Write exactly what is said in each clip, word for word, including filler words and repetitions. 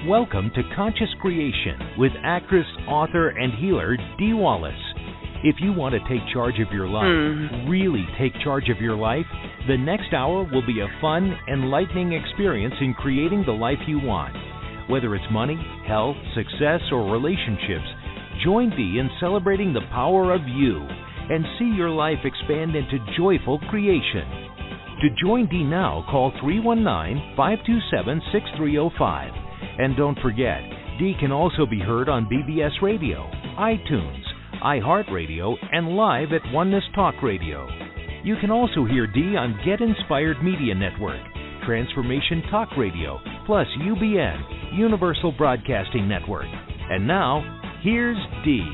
Welcome to Conscious Creation with actress, author, and healer Dee Wallace. If you want to take charge of your life, mm. really take charge of your life, the next hour will be a fun, enlightening experience in creating the life you want. Whether it's money, health, success, or relationships, join Dee in celebrating the power of you and see your life expand into joyful creation. To join Dee now, call three one nine, five two seven, six three zero five. And don't forget, Dee can also be heard on B B S Radio, iTunes, iHeartRadio, and live at Oneness Talk Radio. You can also hear Dee on Get Inspired Media Network, Transformation Talk Radio, plus U B N, Universal Broadcasting Network. And now, here's Dee.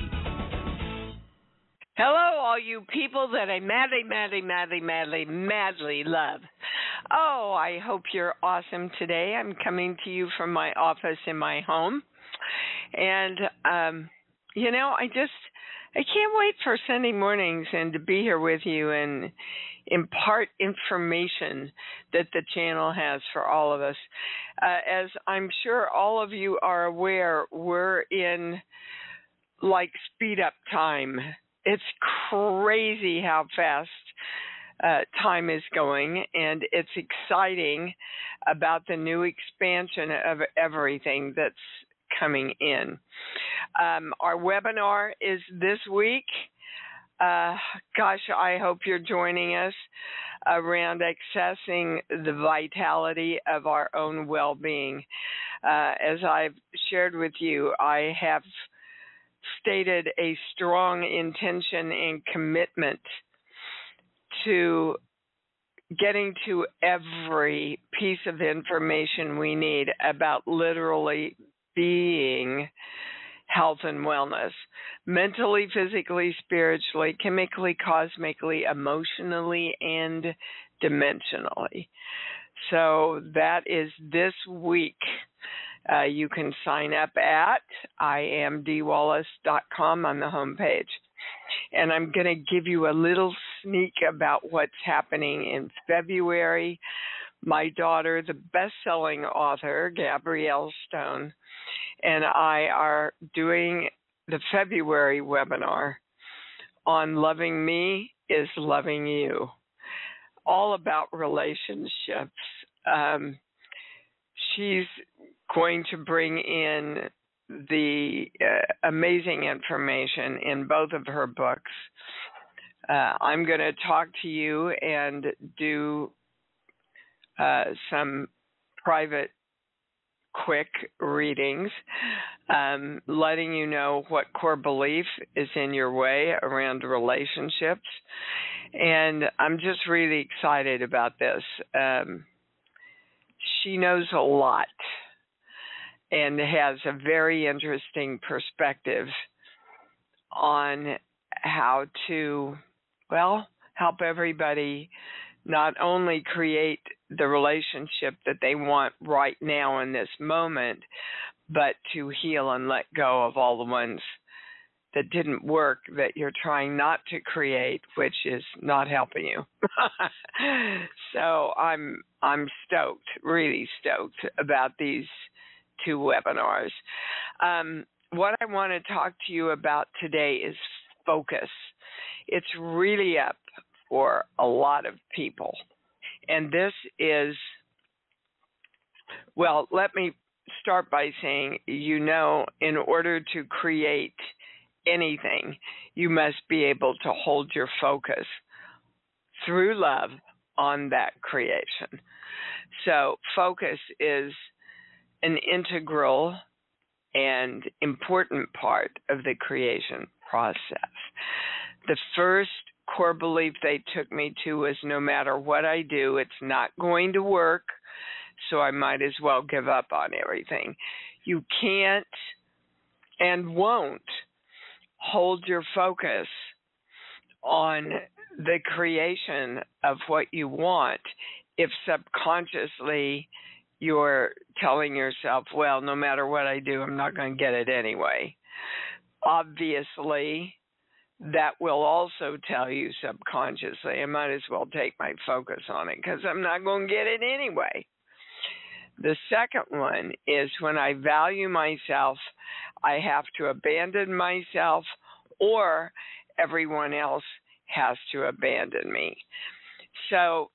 Hello, all you people that I madly, madly, madly, madly, madly love. Oh, I hope you're awesome today. I'm coming to you from my office in my home. And, um, you know, I just, I can't wait for Sunday mornings and to be here with you and impart information that the channel has for all of us. Uh, as I'm sure all of you are aware, we're in, like, speed up time. It's crazy how fast uh, time is going, and it's exciting about the new expansion of everything that's coming in. Um, our webinar is this week. Uh, gosh, I hope you're joining us around accessing the vitality of our own well-being. Uh, as I've shared with you, I have stated a strong intention and commitment to getting to every piece of information we need about literally being health and wellness, mentally, physically, spiritually, chemically, cosmically, emotionally, and dimensionally. So that is this week. Uh, you can sign up at I am dee wallace dot com on the homepage. And I'm going to give you a little sneak about what's happening in February. My daughter, the best-selling author, Gabrielle Stone, and I are doing the February webinar on Loving Me is Loving You, all about relationships. Um, she's going to bring in the uh, amazing information in both of her books. Uh, I'm going to talk to you and do uh, some private, quick readings, um, letting you know what core belief is in your way around relationships. And I'm just really excited about this. Um, she knows a lot and has a very interesting perspective on how to, well, help everybody not only create the relationship that they want right now in this moment, but to heal and let go of all the ones that didn't work that you're trying not to create, which is not helping you. So I'm I'm stoked, really stoked about these two webinars. Um, what I want to talk to you about today is focus. It's really up for a lot of people. And this is, well, let me start by saying, you know, in order to create anything, you must be able to hold your focus through love on that creation. So focus is an integral and important part of the creation process. The first core belief they took me to was no matter what I do, it's not going to work, so I might as well give up on everything. You can't and won't hold your focus on the creation of what you want if subconsciously you're telling yourself, well, no matter what I do, I'm not going to get it anyway. Obviously, that will also tell you subconsciously, I might as well take my focus on it because I'm not going to get it anyway. The second one is when I value myself, I have to abandon myself or everyone else has to abandon me. So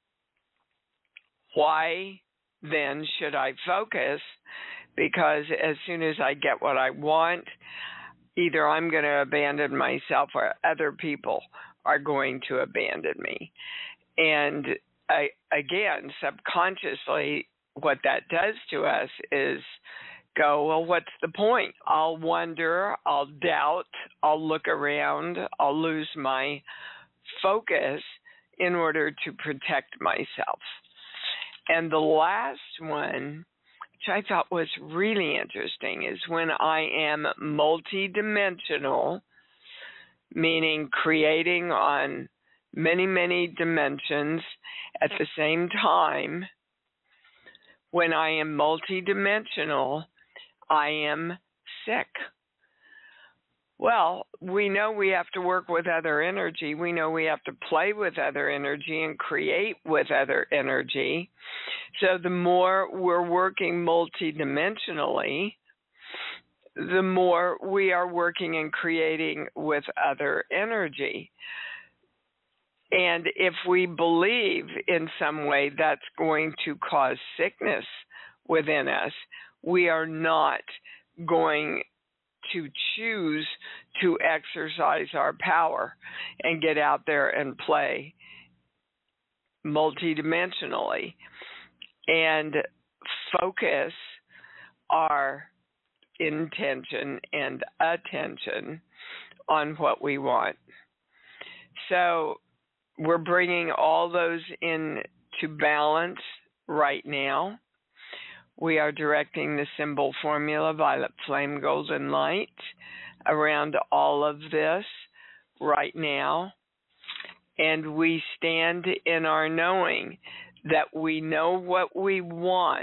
why then should I focus? Because as soon as I get what I want, either I'm going to abandon myself or other people are going to abandon me. And I, again, subconsciously, what that does to us is go, well, what's the point? I'll wonder, I'll doubt, I'll look around, I'll lose my focus in order to protect myself. And the last one, which I thought was really interesting, is when I am multidimensional, meaning creating on many, many dimensions at the same time. When I am multidimensional, I am sick. Well, we know we have to work with other energy. We know we have to play with other energy and create with other energy. So the more we're working multidimensionally, the more we are working and creating with other energy. And if we believe in some way that's going to cause sickness within us, we are not going to choose to exercise our power and get out there and play multidimensionally and focus our intention and attention on what we want. So we're bringing all those into balance right now. We are directing the symbol formula, violet flame, golden light, around all of this right now. And we stand in our knowing that we know what we want,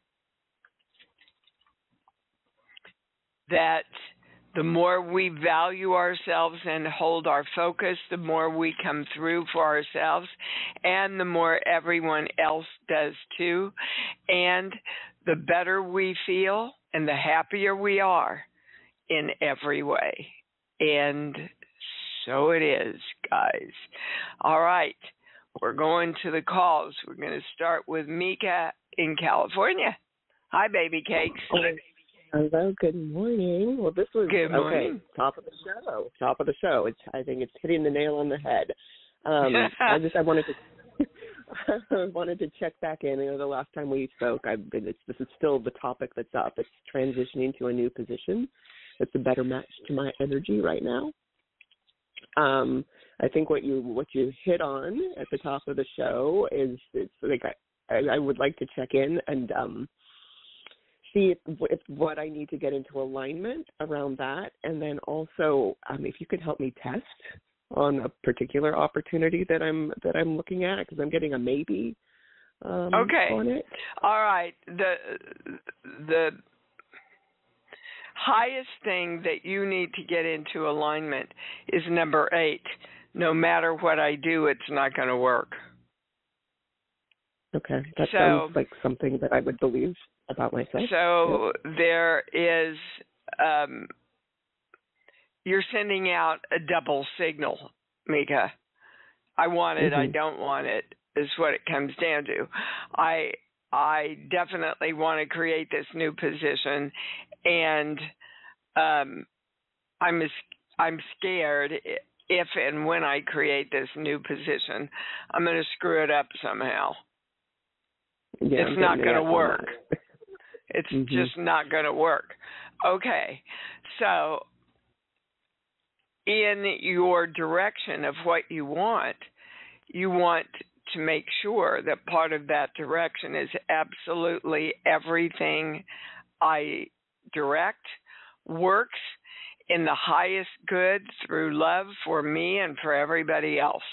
that the more we value ourselves and hold our focus, the more we come through for ourselves, and the more everyone else does too. And the better we feel and the happier we are in every way. And so it is, guys. All right, we're going to the calls. We're going to start with Mika in California. Hi, baby cakes. Hello, good morning. Well, this was good morning. Okay, top of the show. Top of the show. It's I think it's hitting the nail on the head. Um, I just I wanted to I wanted to check back in. You know, the last time we spoke, I've been. It's, this is still the topic that's up. It's transitioning to a new position. It's a better match to my energy right now. Um, I think what you what you hit on at the top of the show is it's like I I, I would like to check in and um. see if, if what I need to get into alignment around that, and then also um, if you could help me test on a particular opportunity that I'm that I'm looking at, because I'm getting a maybe um, okay. on it. All right. The the highest thing that you need to get into alignment is number eight. No matter what I do, it's not going to work. Okay, that so, sounds like something that I would believe about myself. So yep. there is, um, you're sending out a double signal, Mika. I want it, mm-hmm. I don't want it, is what it comes down to. I I definitely want to create this new position, and um, I'm I'm scared if and when I create this new position, I'm going to screw it up somehow. Yeah, it's not going to work. That. It's mm-hmm. just not going to work. Okay, so in your direction of what you want, you want to make sure that part of that direction is absolutely everything I direct works in the highest good through love for me and for everybody else.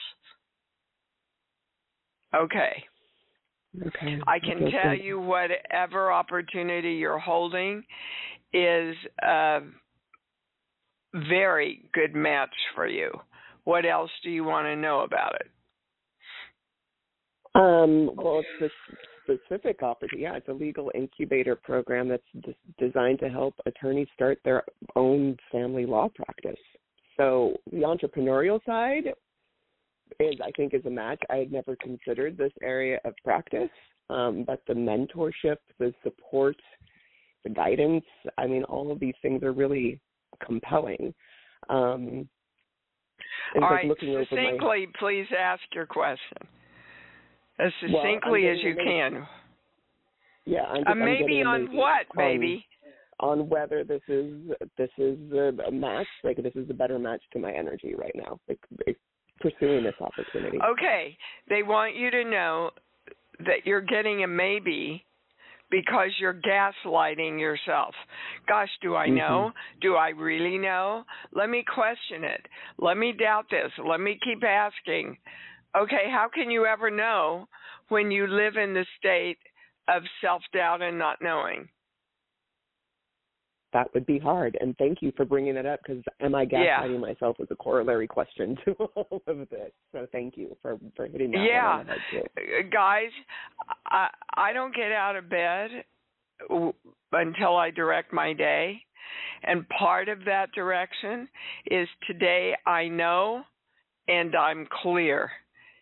Okay. Okay. I can okay, tell good. you whatever opportunity you're holding is a very good match for you. What else do you want to know about it? Um, well, it's the specific opportunity. Yeah, it's a legal incubator program that's d- designed to help attorneys start their own family law practice. So the entrepreneurial side is, I think, is a match. I had never considered this area of practice, um, but the mentorship, the support, the guidance, I mean, all of these things are really compelling. Um, all right, succinctly, my... please ask your question. As succinctly well, as you can. Yeah, I'm just, uh, maybe on maybe what, on, baby? On whether this is this is a match, like this is a better match to my energy right now, like, like pursuing this opportunity. Okay, they want you to know that you're getting a maybe because you're gaslighting yourself. Gosh, do I know? Mm-hmm. Do I really know? Let me question it. Let me doubt this. Let me keep asking. Okay, how can you ever know when you live in the state of self-doubt and not knowing? That would be hard, and thank you for bringing it up, because am I gaslighting yeah. myself is a corollary question to all of this. So thank you for, for hitting that yeah. one on the head too. Guys, I, I don't get out of bed until I direct my day, and part of that direction is today I know and I'm clear.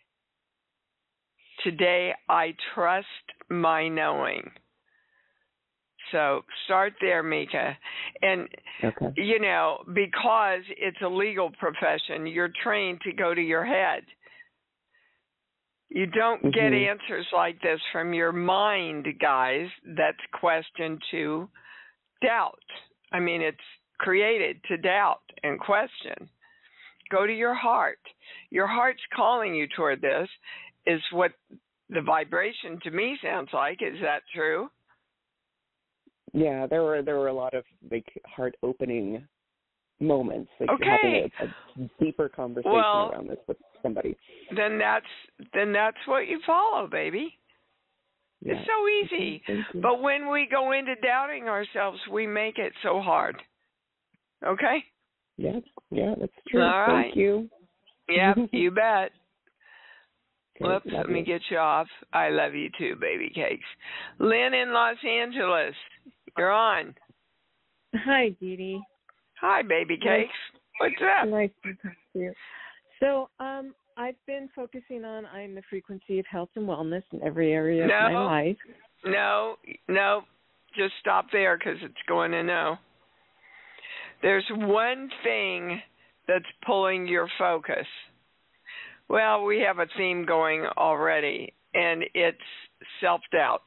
Today I trust my knowing. So start there, Mika. And, okay. you know, because it's a legal profession, you're trained to go to your head. You don't mm-hmm. get answers like this from your mind, guys. That's question to doubt. I mean, it's created to doubt and question. Go to your heart. Your heart's calling you toward this, is what the vibration to me sounds like. Is that true? Yeah, there were there were a lot of like heart opening moments, like okay. having a, a deeper conversation well, around this with somebody. Then that's then that's what you follow, baby. Yeah. It's so easy. But when we go into doubting ourselves, we make it so hard. Okay? Yeah, yeah, that's true. All right. Thank you. Yep, you bet. Okay, Whoops, let me get you off. I love you too, baby cakes. Lynn in Los Angeles, you're on. Hi, Dee Dee. Hi, baby cakes. What's up? Nice to talk to you. So, um, I've been focusing on I'm the frequency of health and wellness in every area no, of my life. No, no, just stop there because it's going to no. There's one thing that's pulling your focus. Well, we have a theme going already, and it's self-doubt.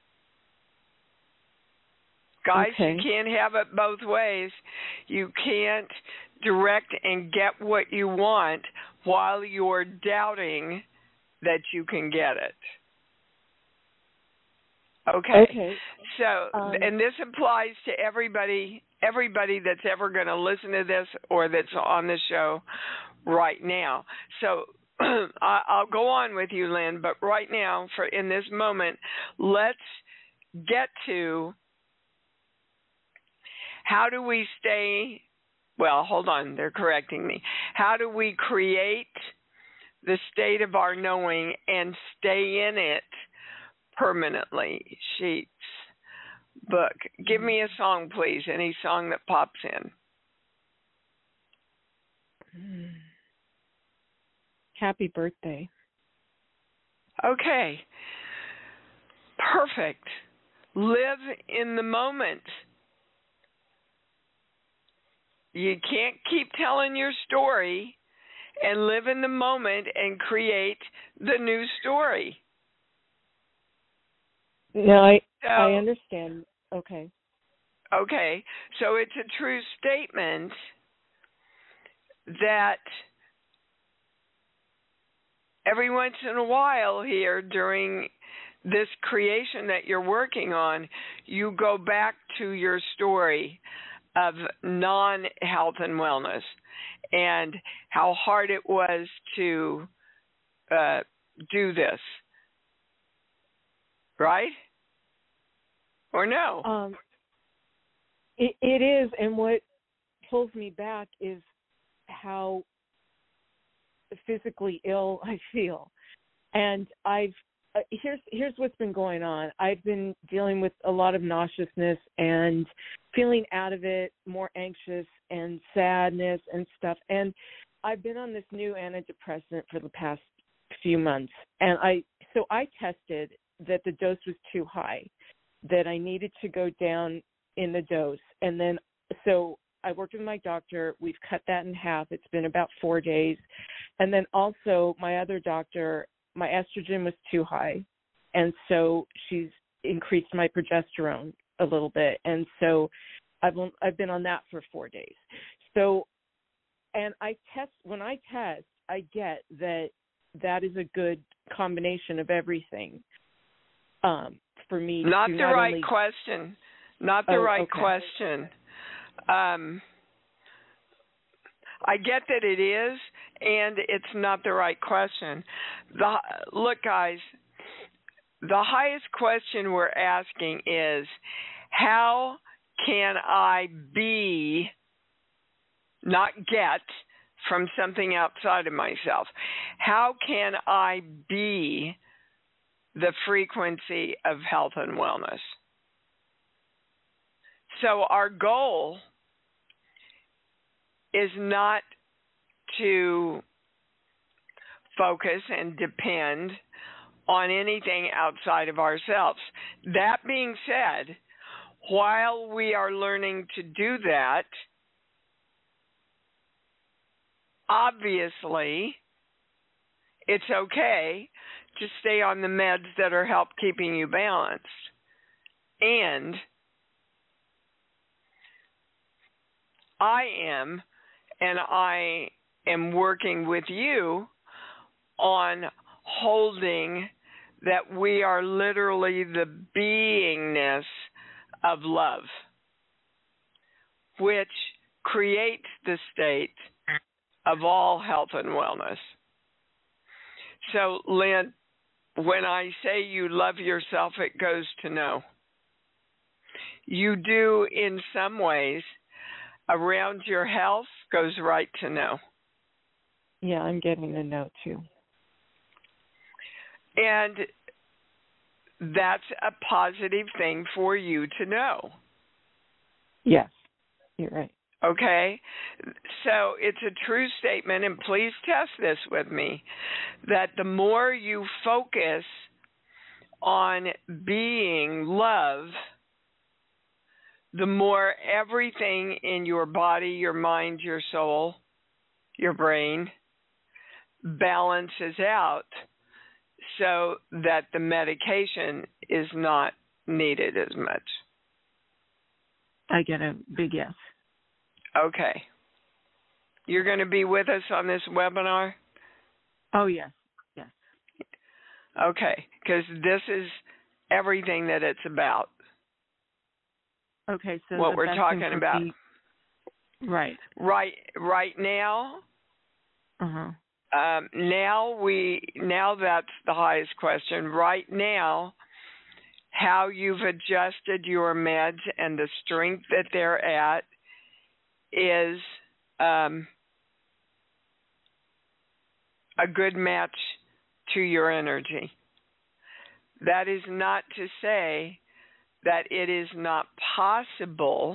Guys, okay. you can't have it both ways. You can't direct and get what you want while you're doubting that you can get it. Okay. Okay. So, um, and this applies to everybody, everybody that's ever going to listen to this or that's on the show right now. So, I'll go on with you, Lynn, but right now, for in this moment, let's get to how do we stay, well, hold on, they're correcting me. How do we create the state of our knowing and stay in it permanently? Sheets, book. Give me a song, please, any song that pops in. Hmm. Happy birthday. Okay. Perfect. Live in the moment. You can't keep telling your story and live in the moment and create the new story. No, I so, I understand. Okay. Okay. So it's a true statement that every once in a while here during this creation that you're working on, you go back to your story of non-health and wellness and how hard it was to uh, do this. Right? Or no? Um, it, it is, and what pulls me back is how physically ill I feel. And I've uh, here's here's what's been going on. I've been dealing with a lot of nauseousness and feeling out of it, more anxious and sadness and stuff. And I've been on this new antidepressant for the past few months, and I so I tested that the dose was too high, that I needed to go down in the dose, and then so I worked with my doctor. We've cut that in half. It's been about four days, and then also my other doctor, my estrogen was too high, and so she's increased my progesterone a little bit, and so I've I've been on that for four days. So, and I test when I test, I get that that is a good combination of everything. Um, for me, not to the not right only... question. Not the oh, right okay. question. Um, I get that it is, and it's not the right question. The look, guys, the highest question we're asking is, how can I be, not get, from something outside of myself? How can I be the frequency of health and wellness? So our goal is not to focus and depend on anything outside of ourselves. That being said, while we are learning to do that, obviously, it's okay to stay on the meds that are help keeping you balanced. And I am, and I am working with you on holding that we are literally the beingness of love, which creates the state of all health and wellness. So, Lynn, when I say you love yourself, it goes to know. You do in some ways. Around your health goes right to know. Yeah, I'm getting a no too. And that's a positive thing for you to know. Yes, you're right. Okay? So it's a true statement, and please test this with me, that the more you focus on being love, the more everything in your body, your mind, your soul, your brain balances out so that the medication is not needed as much. I get a big yes. Okay. You're going to be with us on this webinar? Oh, yes. Yes. Okay, because this is everything that it's about. Okay, so what the we're best talking thing about. Be... Right. Right right now. Uh-huh. Um, now we now that's the highest question. Right now, how you've adjusted your meds and the strength that they're at is um, a good match to your energy. That is not to say that it is not possible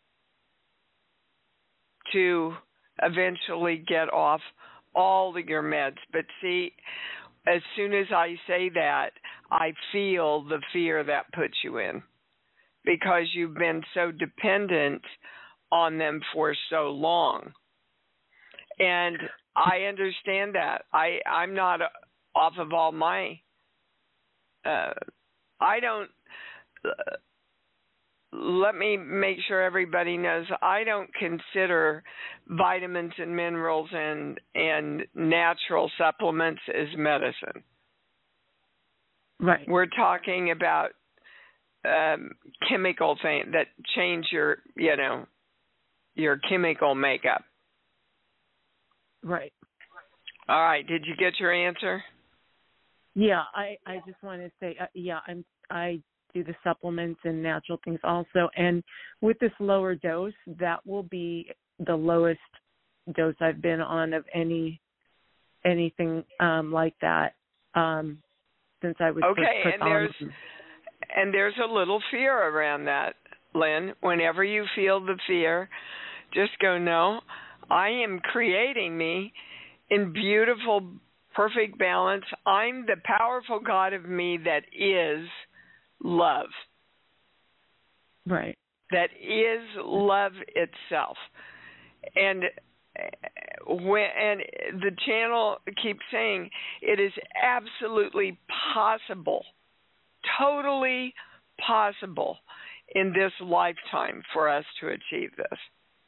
to eventually get off all of your meds. But see, as soon as I say that, I feel the fear that puts you in, because you've been so dependent on them for so long. And I understand that. I, I'm not off of all my, uh, I don't, uh, let me make sure everybody knows, I don't consider vitamins and minerals and, and natural supplements as medicine. Right. We're talking about um, chemical things that change your, you know, your chemical makeup. Right. All right. Did you get your answer? Yeah, I, I just want to say, uh, yeah, I'm I do the supplements and natural things also, and with this lower dose, that will be the lowest dose I've been on of any anything um, like that. Um, since I was okay, first put and there's on. and there's a little fear around that, Lynn. Whenever you feel the fear, just go, no, I am creating me in beautiful, perfect balance. I'm the powerful God of me that is love. Right. That is love itself. And when and the channel keeps saying it is absolutely possible, totally possible in this lifetime for us to achieve this.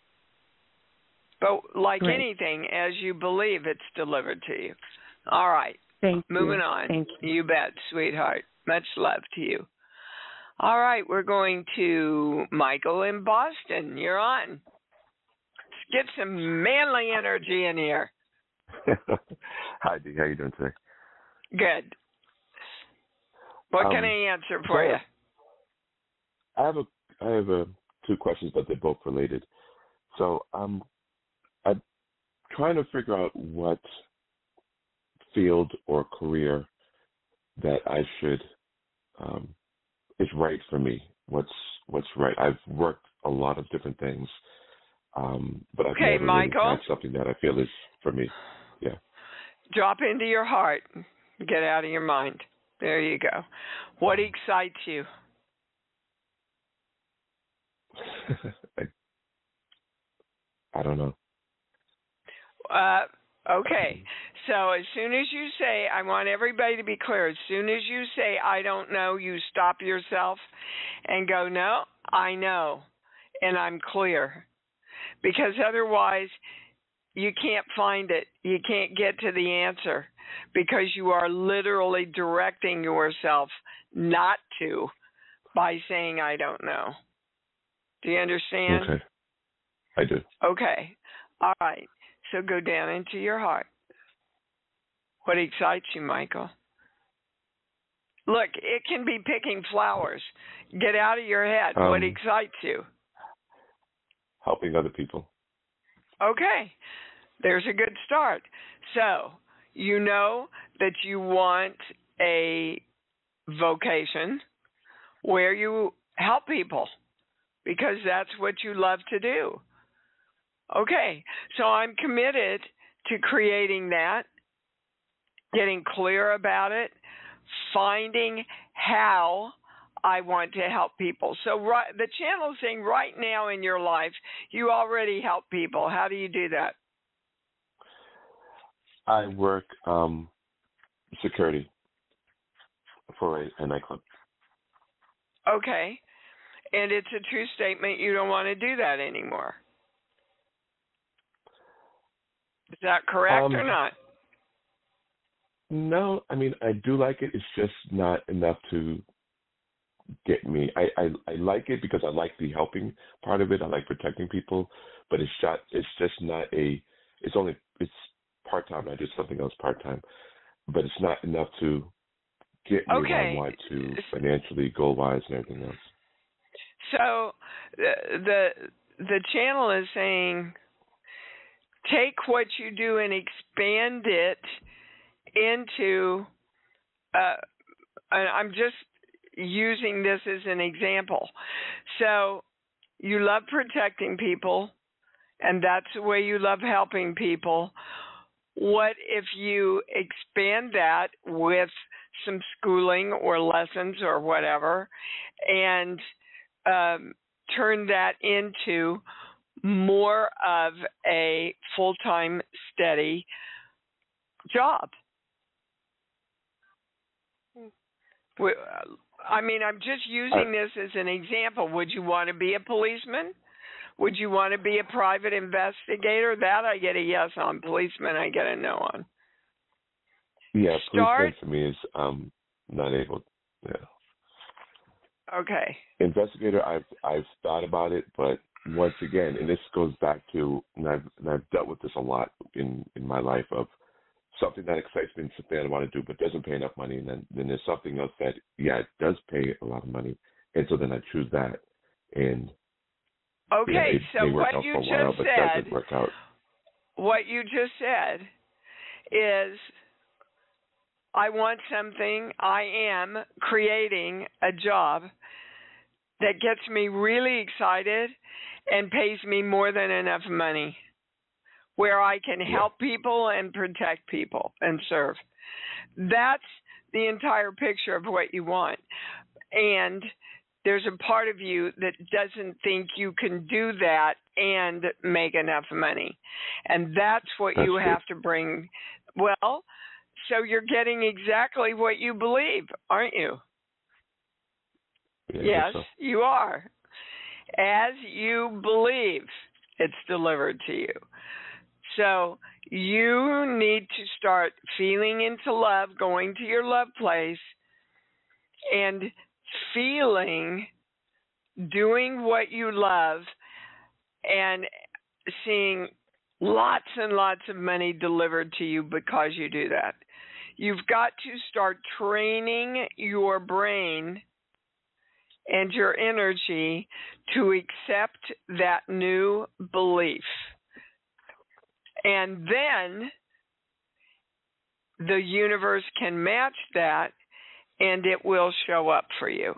But like Great. anything, as you believe, it's delivered to you. All right. Thank Moving you. on. Thank you. You bet, sweetheart. Much love to you. All right, we're going to Michael in Boston. You're on. Let's get some manly energy in here. Hi, Dee. How you doing today? Good. What um, can I answer for you? I have a I have a two questions, but they're both related. So um, I'm trying to figure out what field or career that I should um, is right for me. What's what's right? I've worked a lot of different things, um, but I've okay, never Michael, really had something that I feel is for me. Yeah. Drop into your heart. Get out of your mind. There you go. What excites you? I, I don't know. Uh, okay. So as soon as you say, I want everybody to be clear, as soon as you say, I don't know, you stop yourself and go, no, I know, and I'm clear. Because otherwise, you can't find it. You can't get to the answer because you are literally directing yourself not to by saying, I don't know. Do you understand? Okay. I do. Okay. All right. So go down into your heart. What excites you, Michael? Look, it can be picking flowers. Get out of your head. Um, what excites you? Helping other people. Okay. There's a good start. So you know that you want a vocation where you help people because that's what you love to do. Okay. So I'm committed to creating that, getting clear about it, finding how I want to help people. So right, the channel is saying right now in your life, you already help people. How do you do that? I work um, security for a, a nightclub. Okay. And it's a true statement you don't want to do that anymore. Is that correct um, or not? No, I mean, I do like it. It's just not enough to get me. I, I, I like it because I like the helping part of it. I like protecting people, but it's not, it's just not a, it's only, it's part-time. I do something else part-time, but it's not enough to get me okay. where I want to financially, goal-wise, and everything else. So the, the, the channel is saying, take what you do and expand it into, uh, I'm just using this as an example. So you love protecting people, and that's the way you love helping people. What if you expand that with some schooling or lessons or whatever, and um, turn that into more of a full-time, steady job? I mean, I'm just using this as an example. Would you want to be a policeman? Would you want to be a private investigator? That I get a yes on. Policeman, I get a no on. Yeah, Start, policeman for me is um, not able. Yeah. Okay. Investigator, I've I've thought about it, but once again, and this goes back to, and I've and I've dealt with this a lot in, in my life, of something that excites me and something I want to do but doesn't pay enough money, and then, then there's something else that, yeah, it does pay a lot of money, and so then I choose that. And okay, yeah, it so may work what out you for a just while, but said, doesn't work out. what you just said is I want something, I am creating a job that gets me really excited and pays me more than enough money, where I can help people and protect people and serve. That's the entire picture of what you want. And there's a part of you that doesn't think you can do that and make enough money. And that's what that's you true. have to bring. Well, so you're getting exactly what you believe, aren't you? Yeah, yes, so. you are. As you believe, it's delivered to you. So you need to start feeling into love, going to your love place, and feeling, doing what you love, and seeing lots and lots of money delivered to you because you do that. You've got to start training your brain and your energy to accept that new belief. And then the universe can match that, and it will show up for you.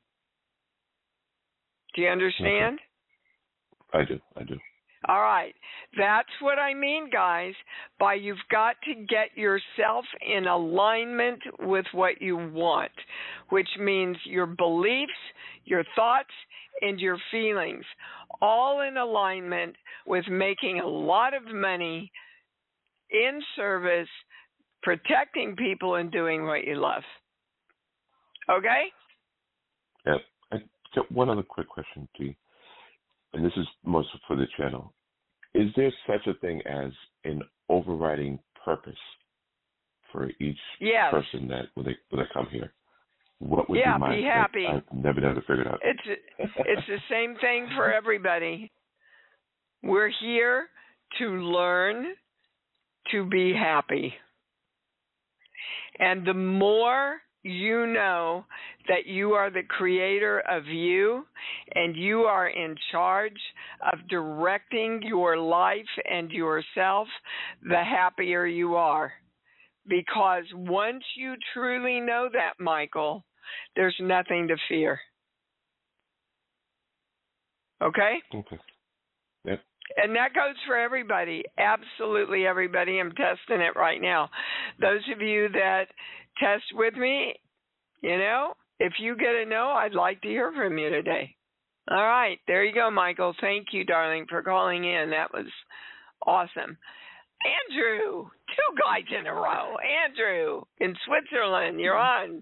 Do you understand? I do. I do. All right. That's what I mean, guys, by you've got to get yourself in alignment with what you want, which means your beliefs, your thoughts, and your feelings, all in alignment with making a lot of money in service, protecting people, and doing what you love. Okay? Yeah. I, so one other quick question, Dee, and this is most for the channel. Is there such a thing as an overriding purpose for each yes. person that when they when they come here? What would yeah, be mine? be happy. I've never never figured out. It's it's the same thing for everybody. We're here to learn to be happy. And the more you know that you are the creator of you and you are in charge of directing your life and yourself, the happier you are. Because once you truly know that, Michael, there's nothing to fear. Okay? Okay. Yep. And that goes for everybody, absolutely everybody. I'm testing it right now. Those of you that test with me, you know, if you get a no, I'd like to hear from you today. All right, there you go, Michael. Thank you, darling, for calling in. That was awesome. Andrew, two guys in a row. Andrew, in Switzerland, you're on.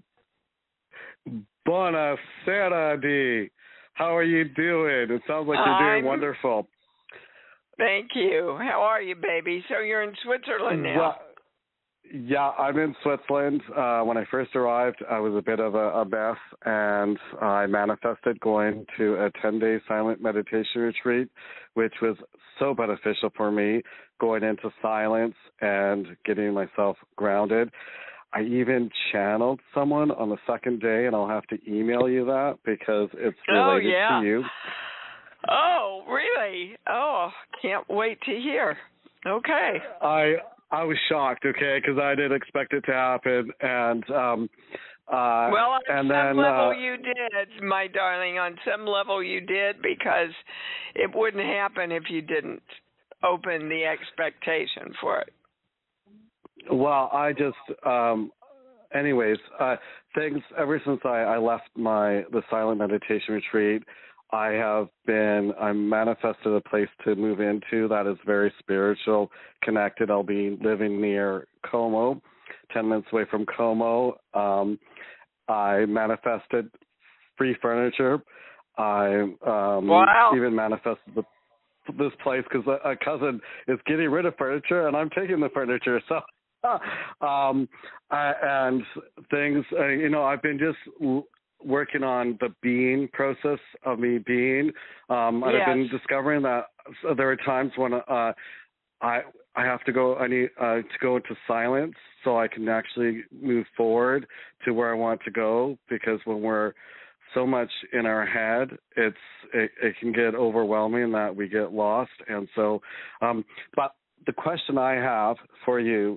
Buonasera, Dee. How are you doing? It sounds like you're doing I'm, wonderful. Thank you. How are you, baby? So you're in Switzerland now. Well, yeah, I'm in Switzerland. Uh, when I first arrived, I was a bit of a, a mess, and I manifested going to a ten-day silent meditation retreat, which was so beneficial for me, going into silence and getting myself grounded. I even channeled someone on the second day, and I'll have to email you that because it's related oh, yeah. to you. Oh, really? Oh, can't wait to hear. Okay. I I was shocked, okay, because I didn't expect it to happen, and um, uh, well, on and some then, level uh, you did, my darling. On some level you did, because it wouldn't happen if you didn't open the expectation for it. Well, I just, um, anyways, uh, things ever since I, I left my the silent meditation retreat, I have been, I'm manifested a place to move into that is very spiritual, connected. I'll be living near Como, ten minutes away from Como. Um, I manifested free furniture. I um, wow. even manifested the, this place because a, a cousin is getting rid of furniture, and I'm taking the furniture. So, um, I, and things, uh, you know, I've been just l- working on the being process of me being. Um, yes. I've been discovering that so there are times when uh, I I have to go. I need uh, to go into silence so I can actually move forward to where I want to go. Because when we're so much in our head, it's it, it can get overwhelming that we get lost. And so, um, but the question I have for you is,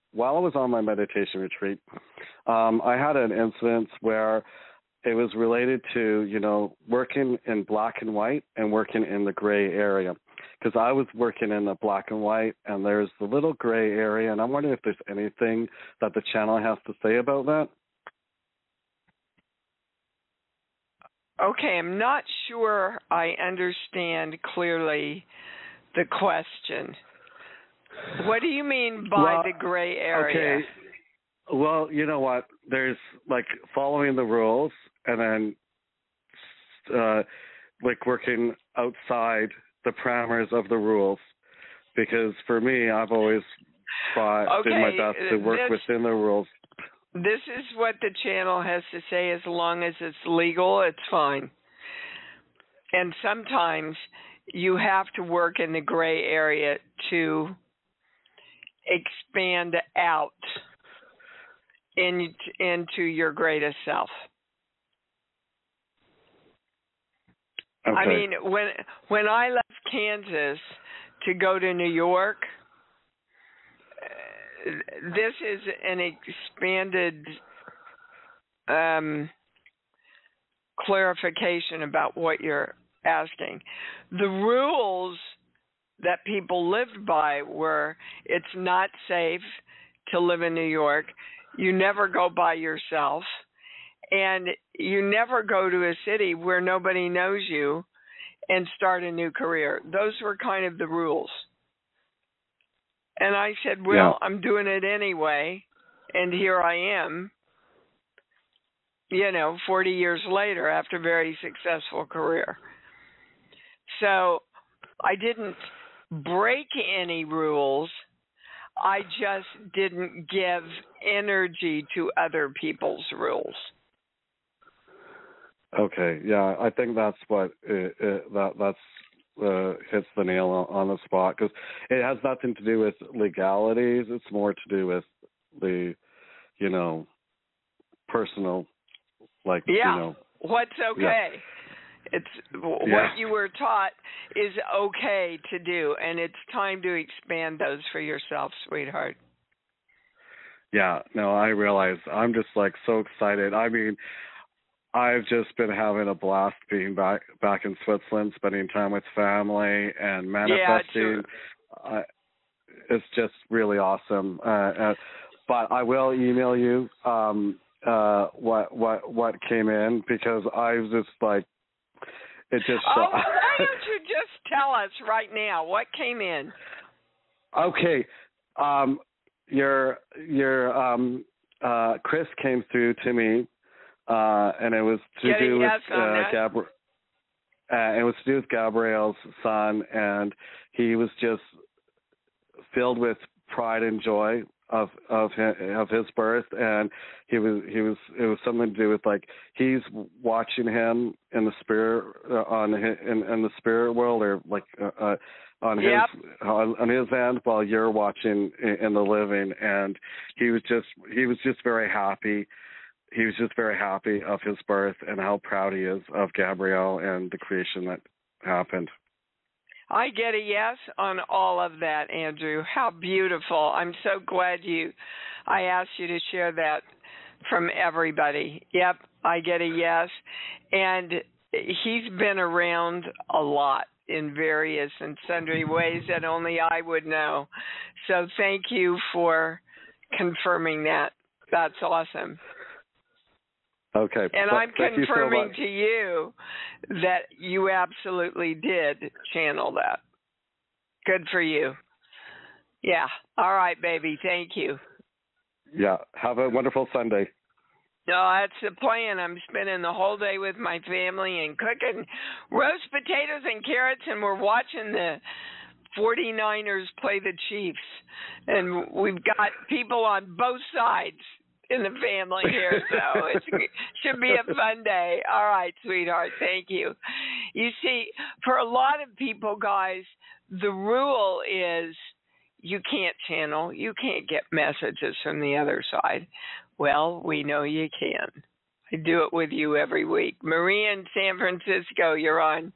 while I was on my meditation retreat, um, I had an incident where it was related to, you know, working in black and white and working in the gray area. Because I was working in the black and white, and there's the little gray area, and I'm wondering if there's anything that the channel has to say about that. Okay, I'm not sure I understand clearly the question. What do you mean by well, the gray area? Okay. Well, you know what? There's like following the rules, and then uh, like working outside the parameters of the rules. Because for me, I've always tried, okay, did my best to work this, within the rules. This is what the channel has to say. As long as it's legal, it's fine. And sometimes you have to work in the gray area to expand out in, into your greatest self. Okay. I mean, when when I left Kansas to go to New York, uh, this is an expanded um, clarification about what you're asking. The rules that people lived by were: it's not safe to live in New York. You never go by yourself. And you never go to a city where nobody knows you and start a new career. Those were kind of the rules. And I said, well, yeah. I'm doing it anyway. And here I am, you know, forty years later after a very successful career. So I didn't break any rules. I just didn't give energy to other people's rules. Okay, yeah, I think that's what it, it, that that's uh, hits the nail on, on the spot, because it has nothing to do with legalities. It's more to do with the, you know, personal, like yeah. you know, what's okay. Yeah. It's what yeah. you were taught is okay to do, and it's time to expand those for yourself, sweetheart. Yeah, no, I realize. I'm just like so excited. I mean, I've just been having a blast being back back in Switzerland, spending time with family and manifesting. Yeah, uh, it's just really awesome. Uh, uh, but I will email you um, uh, what what what came in, because I was just like, it just. Oh, uh, why don't you just tell us right now what came in? Okay, um, your your um, uh, Chris came through to me. Uh, and it was to Get do yes with uh, Gabri- uh, it was to do with Gabrielle's son, and he was just filled with pride and joy of of his, of his birth, and he was he was it was something to do with like he's watching him in the spirit uh, on his, in, in the spirit world, or like uh, uh, on yep. his on, on his end, while you're watching in, in the living, and he was just he was just very happy. He was just very happy of his birth and how proud he is of Gabrielle and the creation that happened. I get a yes on all of that, Andrew. How beautiful. I'm so glad you, I asked you to share that from everybody. Yep, I get a yes. And he's been around a lot in various and sundry ways that only I would know. So thank you for confirming that. That's awesome. Okay. And well, I'm confirming you so to you that you absolutely did channel that. Good for you. Yeah. All right, baby. Thank you. Yeah. Have a wonderful Sunday. No, that's the plan. I'm spending the whole day with my family and cooking roast potatoes and carrots, and we're watching the forty-niners play the Chiefs. And we've got people on both sides in the family here, so it should be a fun day. All right, sweetheart, thank you. You see, for a lot of people, guys, the rule is you can't channel, you can't get messages from the other side. Well, we know you can. I do it with you every week. Maria in San Francisco, you're on.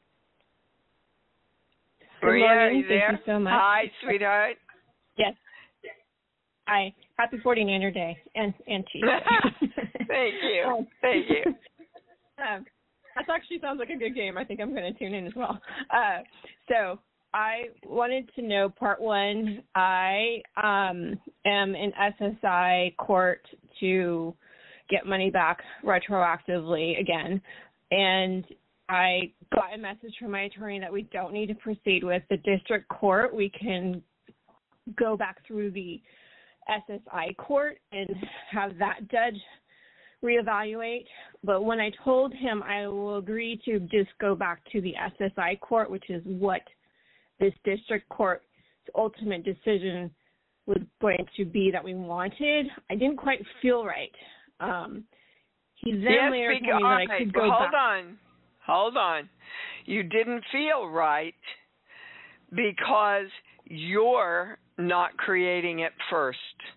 Good Maria, morning. are you there? Thank you so much. Hi, sweetheart. Yes. Hi. Happy forty-niner Day and and cheese. Thank you. Um, Thank you. Um, that actually sounds like a good game. I think I'm going to tune in as well. Uh, so I wanted to know, part one, I um, am in S S I court to get money back retroactively again, and I got a message from my attorney that we don't need to proceed with the district court. We can go back through the S S I court and have that judge reevaluate. But when I told him I will agree to just go back to the S S I court, which is what this district court's ultimate decision was going to be that we wanted, I didn't quite feel right. Um, he then yes, later because, told me that right, I could go hold back. Hold on. Hold on. You didn't feel right because you're not creating it first.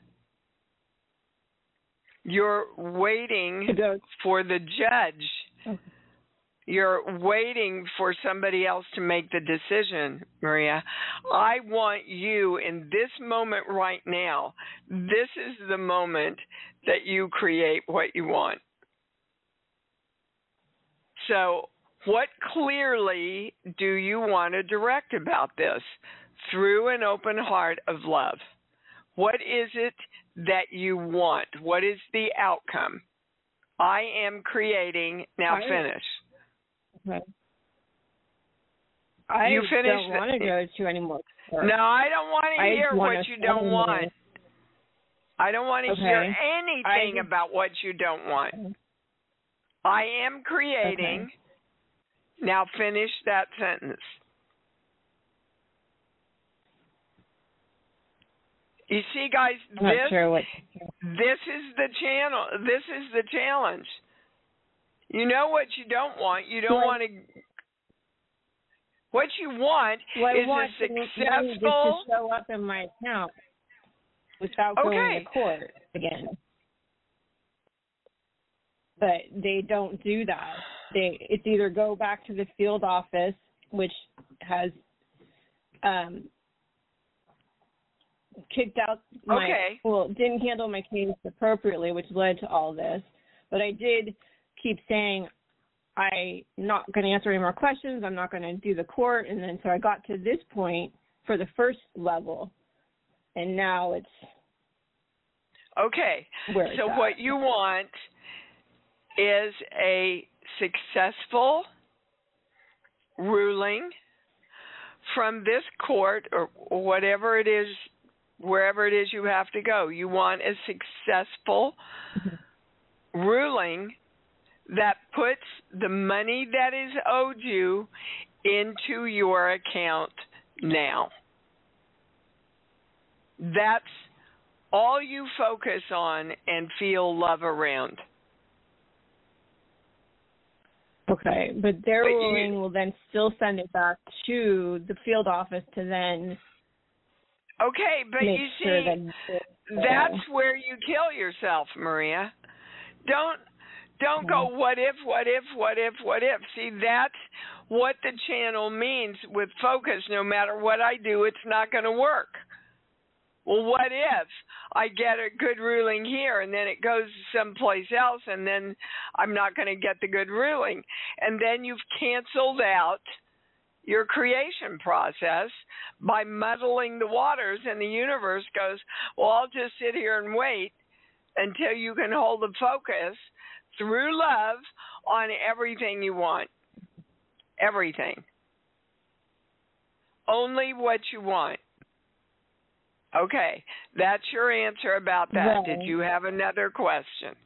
You're waiting for the judge. Okay. You're waiting for somebody else to make the decision, Maria. I want you in this moment right now. This is the moment that you create what you want. So, what clearly do you want to direct about this through an open heart of love? What is it that you want? What is the outcome? I am creating. Now I, finish. Okay. I you finish don't want to go to any more. No, I don't want to hear what you don't want. Minutes. I don't want to okay. hear anything I, about what you don't want. I am creating. Okay. Now finish that sentence. You see, guys, I'm this not sure what... this is the channel. This is the challenge. You know what you don't want. You don't what, want to. What you want what is I want a successful. Just to show up in my account without okay. going to court again. But they don't do that. They it's either go back to the field office, which has um, kicked out my okay. well, didn't handle my case appropriately, which led to all this. But I did keep saying I'm not going to answer any more questions. I'm not going to do the court, and then so I got to this point for the first level, and now it's okay. Where so at. What you want is a successful ruling from this court or whatever it is, wherever it is you have to go. You want a successful mm-hmm. ruling that puts the money that is owed you into your account now. That's all you focus on and feel love around. Okay, but their but ruling you, will then still send it back to the field office to then. Okay, but make you see, sure that that's where you kill yourself, Maria. Don't don't go what if, what if, what if, what if. See, that's what the channel means with focus. No matter what I do, it's not going to work. Well, what if I get a good ruling here and then it goes someplace else and then I'm not going to get the good ruling? And then you've canceled out your creation process by muddling the waters, and the universe goes, well, I'll just sit here and wait until you can hold the focus through love on everything you want. Everything. Only what you want. Okay, that's your answer about that. Right. Did you have another question?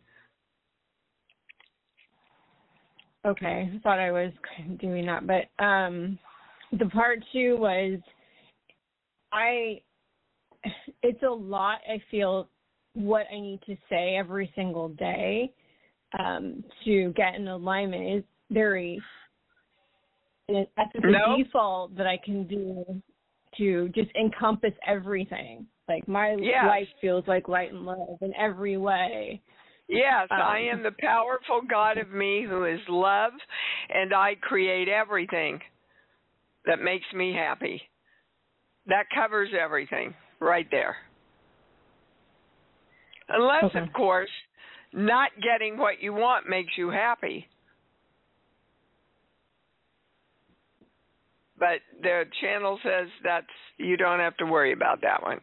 Okay, I thought I was doing that, but um, the part two was, I. It's a lot. I feel what I need to say every single day um, to get in alignment is very. That's the no. default that I can do to just encompass everything. Like my yes. life feels like light and love in every way. Yes, um, I am the powerful God of me who is love, and I create everything that makes me happy. That covers everything right there. Unless, Okay. of course, not getting what you want makes you happy. But the channel says that's you don't have to worry about that one.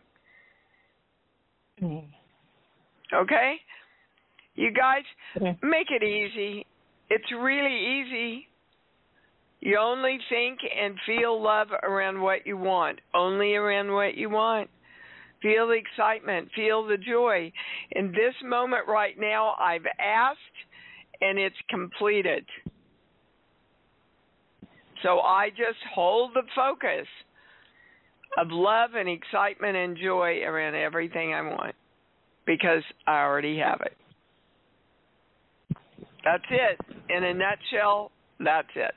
Mm. Okay? You guys, Okay. make it easy. It's really easy. You only think and feel love around what you want. Only around what you want. Feel the excitement. Feel the joy. In this moment right now, I've asked and it's completed. So I just hold the focus of love and excitement and joy around everything I want because I already have it. That's it. In a nutshell, that's it.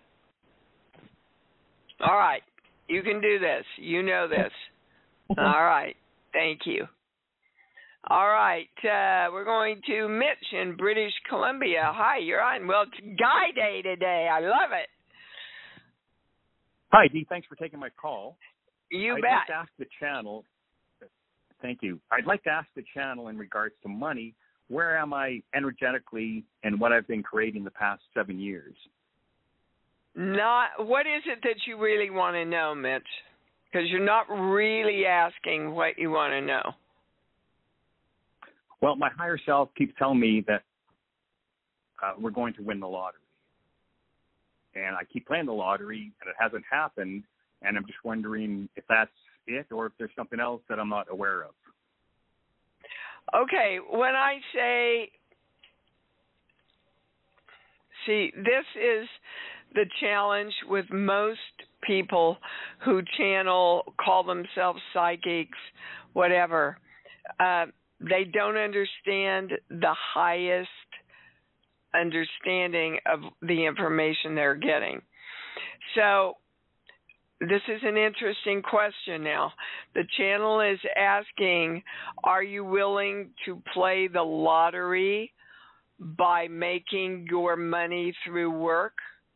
All right. You can do this. You know this. All right. Thank you. All right. Uh, we're going to Mitch in British Columbia. Hi, you're on. Well, it's Guy Day today. I love it. Hi, Dee. Thanks for taking my call. You I'd bet. like to ask the channel. Thank you. I'd like to ask the channel in regards to money. Where am I energetically and what I've been creating the past seven years? Not. What is it that you really want to know, Mitch? Because you're not really asking what you want to know. Well, my higher self keeps telling me that uh, we're going to win the lottery. And I keep playing the lottery, and it hasn't happened, and I'm just wondering if that's it or if there's something else that I'm not aware of. Okay, when I say, see, this is the challenge with most people who channel, call themselves psychics, whatever. Uh, they don't understand the highest understanding of the information they're getting. So this is an interesting question now. The channel is asking, are you willing to play the lottery by making your money through work?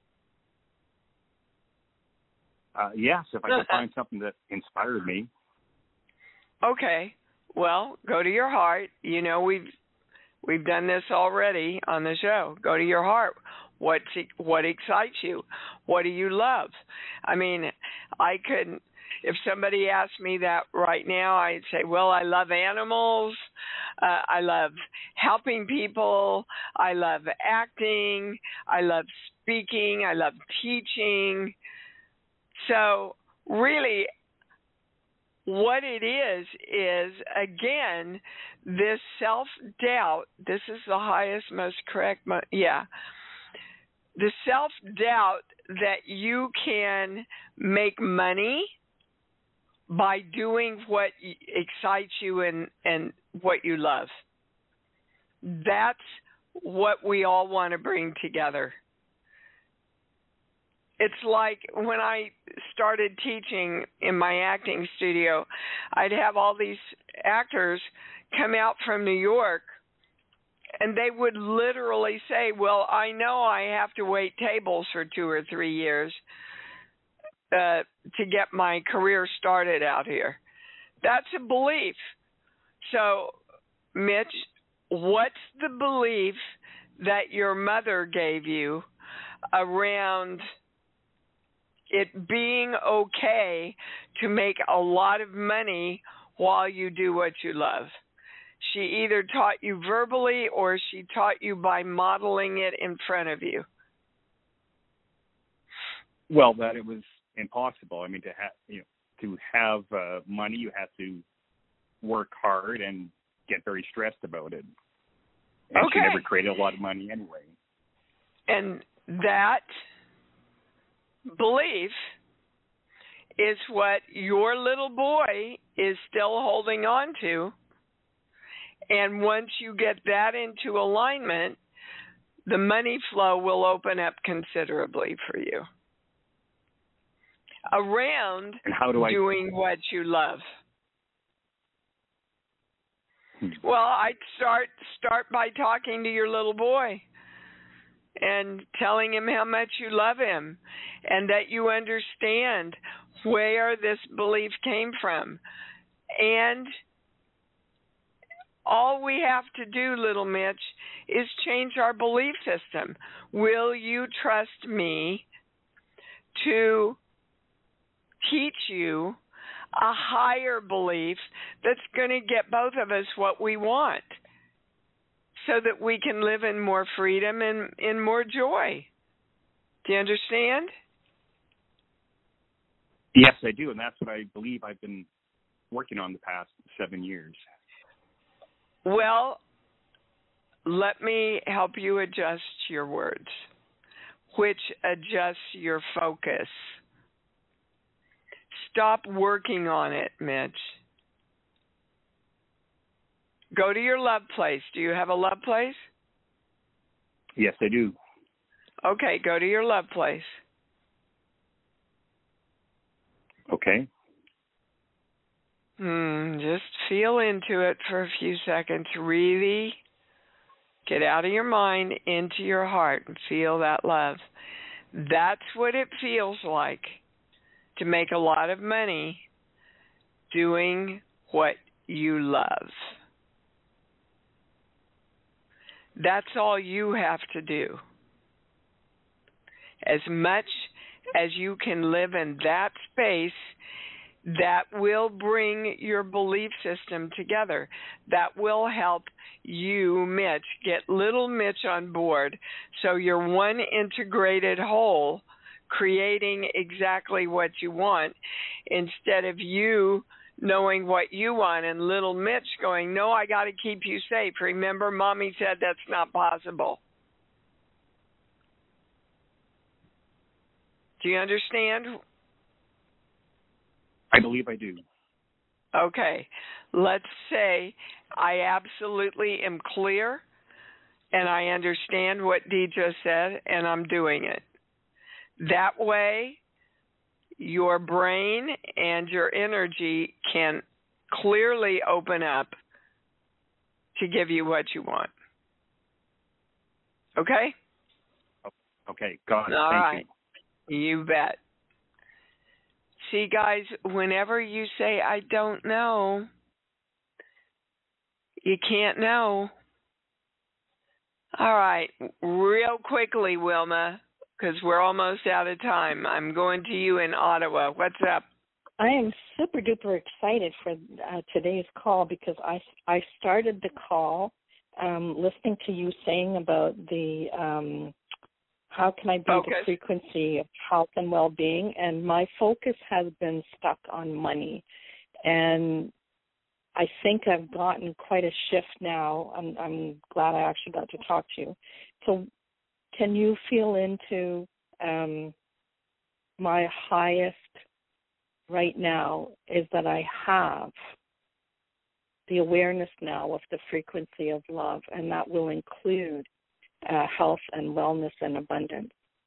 Uh, yes, if I can find something that inspired me. Okay. Well, go to your heart. You know, we've we've done this already on the show. Go to your heart. What what excites you? What do you love? I mean, I could, if somebody asked me that right now, I'd say, well, I love animals. Uh, I love helping people. I love acting. I love speaking. I love teaching. So really, what it is, is, again, this self-doubt. This is the highest, most correct, mo- yeah. The self-doubt that you can make money by doing what excites you and, and what you love. That's what we all want to bring together. It's like when I started teaching in my acting studio, I'd have all these actors come out from New York, and they would literally say, well, I know I have to wait tables for two or three years uh, to get my career started out here. That's a belief. So, Mitch, what's the belief that your mother gave you around it being okay to make a lot of money while you do what you love? She either taught you verbally or she taught you by modeling it in front of you. Well, that it was impossible. I mean, to have you know, to have uh, money, you have to work hard and get very stressed about it. And okay. She never created a lot of money anyway. And that belief is what your little boy is still holding on to. And once you get that into alignment, the money flow will open up considerably for you around and how do I... doing what you love. Hmm. Well, I'd start start by talking to your little boy and telling him how much you love him and that you understand where this belief came from. And All we have to do, little Mitch, is change our belief system. Will you trust me to teach you a higher belief that's going to get both of us what we want so that we can live in more freedom and in more joy? Do you understand? Yes, I do, and that's what I believe I've been working on the past seven years. Well, let me help you adjust your words, which adjusts your focus. Stop working on it, Mitch. Go to your love place. Do you have a love place? Yes, I do. Okay, go to your love place. Okay. Hmm, just feel into it for a few seconds. Really get out of your mind into your heart and feel that love. That's what it feels like to make a lot of money doing what you love. That's all you have to do. As much as you can live in that space, that will bring your belief system together. That will help you, Mitch, get little Mitch on board so you're one integrated whole, creating exactly what you want, instead of you knowing what you want and little Mitch going, no, I got to keep you safe. Remember, Mommy said that's not possible. Do you understand? I believe I do. Okay. Let's say I absolutely am clear and I understand what Dee just said and I'm doing it. That way, your brain and your energy can clearly open up to give you what you want. Okay? Okay, got it. All Thank right. you. You bet. See, guys, whenever you say, I don't know, you can't know. All right. Real quickly, Wilma, because we're almost out of time. I'm going to you in Ottawa. What's up? I am super duper excited for uh, today's call because I, I started the call um, listening to you saying about the um, how can I be focus. the frequency of health and well-being, and my focus has been stuck on money. And I think I've gotten quite a shift now. I'm, I'm glad I actually got to talk to you. So can you feel into um, my highest right now is that I have the awareness now of the frequency of love, and that will include uh, health and wellness and abundance.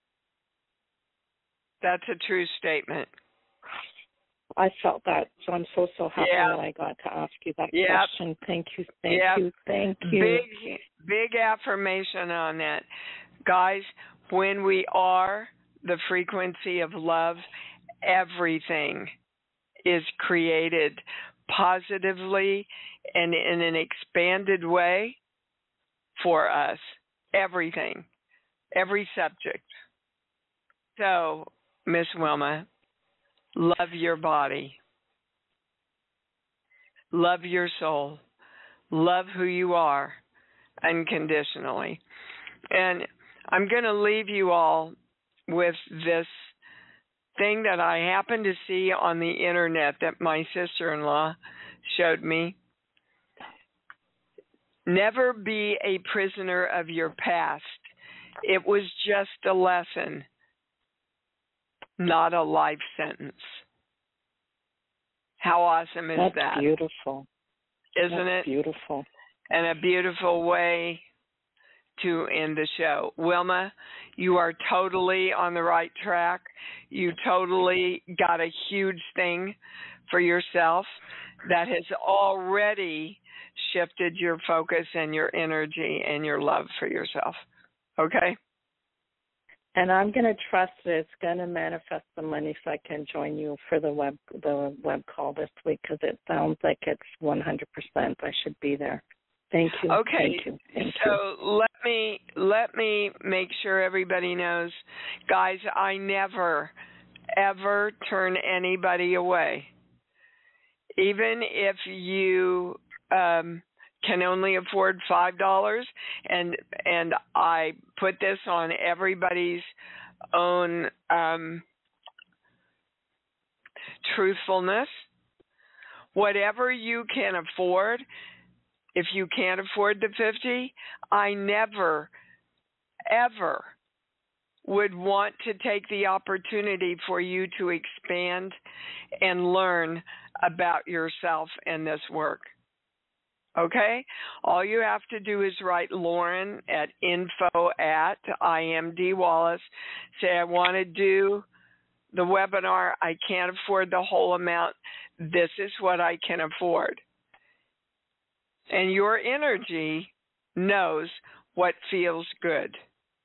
That's a true statement. I felt that, so I'm so, so happy yeah. that I got to ask you that yep. question. Thank you, thank yep. you, thank you. Big, big affirmation on that. Guys, when we are the frequency of love, everything is created positively and in an expanded way for us. Everything. Every subject. So, Miss Wilma, love your body. Love your soul. Love who you are unconditionally. And I'm going to leave you all with this thing that I happened to see on the internet that my sister-in-law showed me. Never be a prisoner of your past. It was just a lesson, not a life sentence. How awesome is That's that? That's beautiful. Isn't That's it? beautiful. And a beautiful way to end the show. Wilma, you are totally on the right track. You totally got a huge thing for yourself that has already shifted your focus and your energy and your love for yourself. Okay? And I'm going to trust that it's going to manifest the money so I can join you for the web the web call this week because it sounds like it's one hundred percent I should be there. Thank you. Okay, Thank you. Thank so you. let me let me make sure everybody knows, guys. I never, ever turn anybody away, even if you um, can only afford five dollars. And and I put this on everybody's own um, truthfulness. Whatever you can afford. If you can't afford the fifty, I never, ever would want to take the opportunity for you to expand and learn about yourself and this work. Okay? All you have to do is write Lauren at info at I am D Wallace. Say, I want to do the webinar. I can't afford the whole amount. This is what I can afford. And your energy knows what feels good.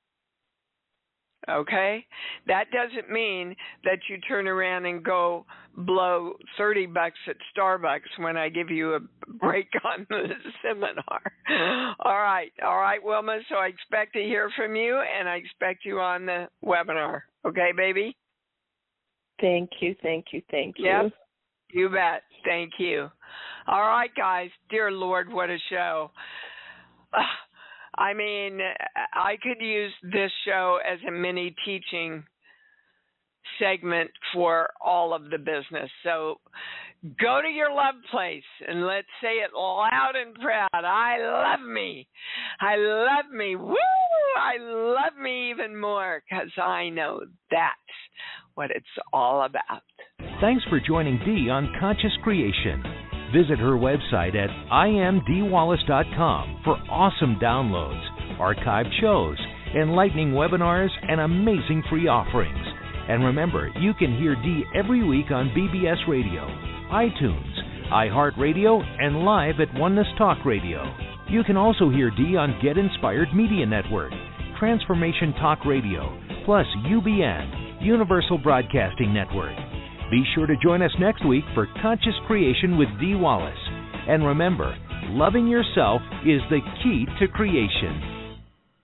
Okay? That doesn't mean that you turn around and go blow thirty bucks at Starbucks when I give you a break on the seminar. All right. All right, Wilma. So I expect to hear from you, and I expect you on the webinar. Okay, baby? Thank you. Thank you. Thank you. Yep. You bet. Thank you. All right, guys. Dear Lord, what a show. Uh, I mean, I could use this show as a mini teaching segment for all of the business. So go to your love place and let's say it loud and proud. I love me. I love me. Woo! I love me even more because I know that's what it's all about. Thanks for joining Dee on Conscious Creation. Visit her website at I am D Wallace dot com for awesome downloads, archived shows, enlightening webinars, and amazing free offerings. And remember, you can hear Dee every week on B B S Radio, iTunes, iHeartRadio, and live at Oneness Talk Radio. You can also hear Dee on Get Inspired Media Network, Transformation Talk Radio, plus U B N, Universal Broadcasting Network. Be sure to join us next week for Conscious Creation with Dee Wallace. And remember, loving yourself is the key to creation.